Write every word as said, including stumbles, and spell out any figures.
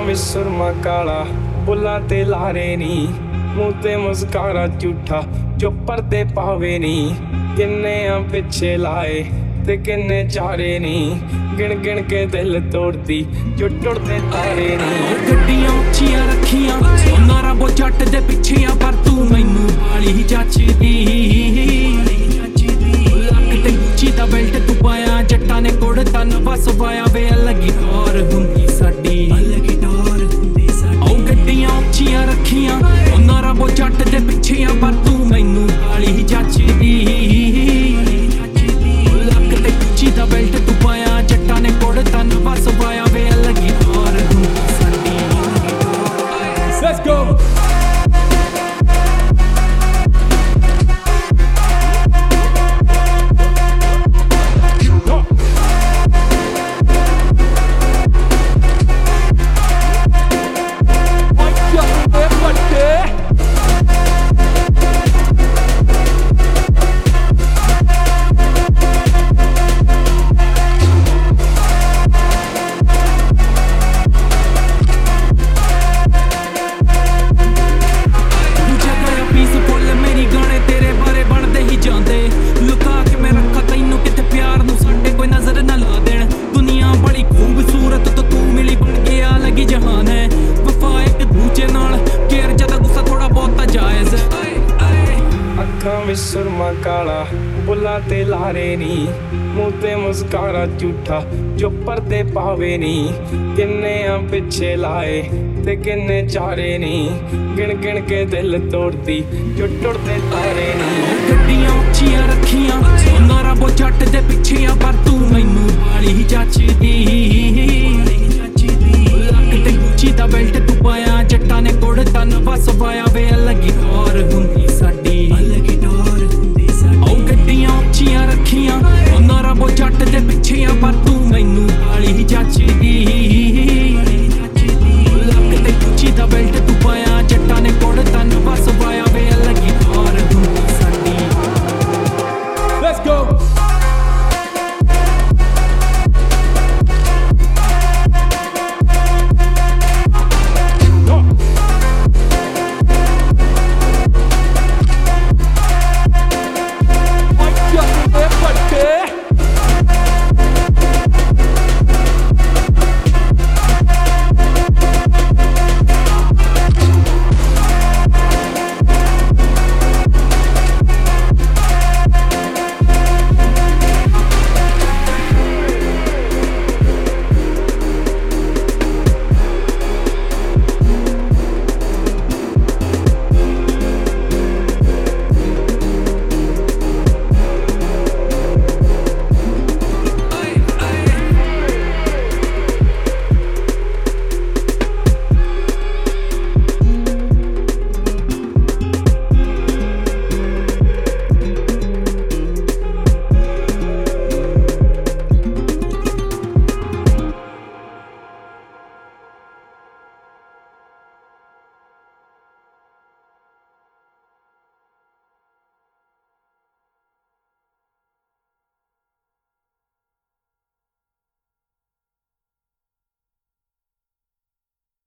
ਵਿੱਚ ਸੁਰਮਾ ਕਾਲਾ, ਬੁੱਲਾਂ ਤੇ ਲਾਰੇ ਨੀ, ਮੂੰਹ ਤੇ ਮੁਸਕਾਰਾ ਝੂਠਾ ਜੋ ਪਰਦੇ ਪਾਵੇ ਨੀ। ਕਿੰਨੇ ਆ ਪਿੱਛੇ ਲਾਏ ਤੇ ਕਿੰਨੇ ਚਾਰੇ ਨੀ, ਗਿਣ ਗਿਣ ਕੇ ਦਿਲ ਤੋੜਦੀ ਜੋ ਟੁੱਟਦੇ ਤਾਰੇ ਨੀ। ਗੱਡੀਆਂ ਉੱਚੀਆਂ ਰੱਖੀਆਂ ਉਹਨਾਂ ਰੱਬੋ ਜੱਟ ਦੇ ਪਿੱਛੇ ਆ, ਪਰ ਤੂੰ ਮੈਨੂੰ ਵਾਲੀ ਜੱਚਦੀ। ਲੱਕ ਤੇ ਗੁੱਚੀ ਦਾ ਬੈਲਟ ਤੂੰ ਪਾਇਆ, ਜੱਟਾਂ ਨੇ ਕੋੜ ਤਨ ਵਸ ਵਾਇਆ ਵੇ। ਅਲੱਗੀ ਟੌਰ ਹੁੰਦੀ ਸਾਡੀ, ਅਲੱਗੀ ਟੌਰ ਹੁੰਦੀ ਸਾਡੀ। ਉਹ ਗੱਡੀਆਂ ਉੱਚੀਆਂ ਰੱਖੀਆਂ ਉਹਨਾਂ ਰੱਬੋ ਜੱਟ ਦੇ ਪਿੱਛੇ ਆ, ਪਰ ਤੂੰ ਮੈਨੂੰ ਵਾਲੀ ਜੱਚਦੀ। ਲੱਕ ਤੇ ਗੁੱਚੀ ਦਾ ਬੈਲਟ ਤੂੰ ਪਾਇਆ, ਜੱਟਾਂ ਨੇ ਕੋੜ ਤਨ ਵਸ ਵਾਇਆ ਵੇ। ਅਲੱਗੀ ਟੌਰ ਹੁੰਦੀ ਸਾਡੀ। Let's go! ਅੱਖਾਂ ਵਿੱਚ ਸੁਰਮਾ ਕਾਲਾ, ਬੁੱਲਾਂ ਤੇ ਲਾਰੇ ਨੀ, ਮੂੰਹ ਤੇ ਮੁਸਕਾਰਾ ਝੂਠਾ ਜੋ ਪਰਦੇ ਪਾਵੇ ਨੀ। ਕਿੰਨੇ ਆ ਪਿੱਛੇ ਲਾਏ ਤੇ ਕਿੰਨੇ ਚਾਰੇ ਨੀ, ਗਿਣ ਗਿਣ ਕੇ ਦਿਲ ਤੋੜਦੀ ਜੋ ਟੁੱਟਦੇ ਤਾਰੇ ਨੀ। ਗੱਡੀਆਂ ਉੱਚੀਆਂ ਰੱਖੀਆਂ ਉਹਨਾਂ ਰੱਬੋ ਜੱਟ ਦੇ ਪਿੱਛੇ ਆ, ਪਰ ਤੂੰ ਮੈਨੂੰ ਵਾਲੀ ਜੱਚਦੀ।